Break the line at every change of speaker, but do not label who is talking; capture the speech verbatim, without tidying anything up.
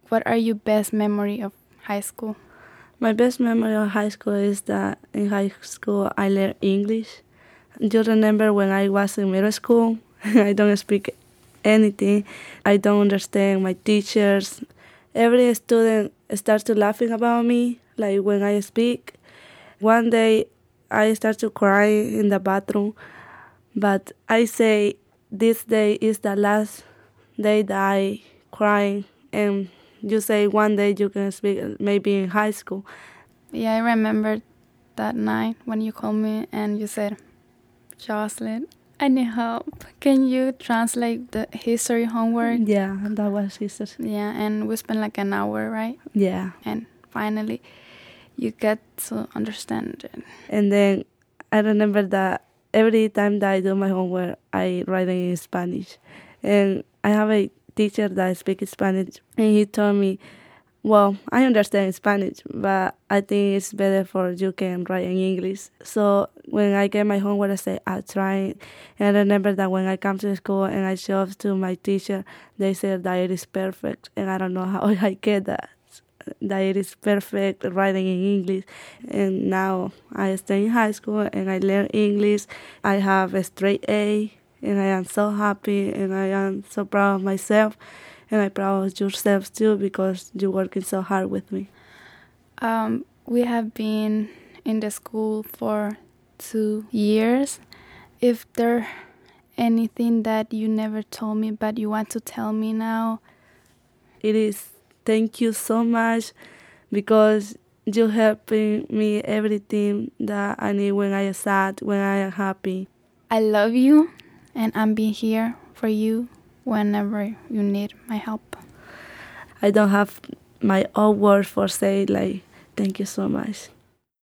What are your best memory of high school?
My best memory of high school is that in high school I learned English. Do you remember when I was in middle school? I don't speak anything. I don't understand my teachers. Every student starts to laughing about me, like when I speak. One day I start to cry in the bathroom, but I say this day is the last day that I cry, and you say one day you can speak, maybe in high school.
Yeah, I remember that night when you called me and you said, Jocelyn, I need help. Can you translate the history homework?
Yeah, that was history.
Yeah, and we spent like an hour, right?
Yeah.
And finally, you get to understand it.
And then I remember that every time that I do my homework, I write it in Spanish. And I have a teacher that speaks Spanish, and he told me, well, I understand Spanish, but I think it's better for you can write in English. So when I get my homework, I say, I'll try. And I remember that when I come to school and I show it to my teacher, they said that it is perfect. And I don't know how I get that, that it is perfect writing in English. And now I stay in high school and I learn English. I have a straight A, and I am so happy and I am so proud of myself. And I'm proud of yourself too, because you're working so hard with me.
Um, we have been in the school for two years. If there anything that you never told me but you want to tell me now?
It is thank you so much, because you helping me everything that I need when I am sad, when I am happy.
I love you, and I'm being here for you whenever you need my help.
I don't have my own words for say like thank you so much.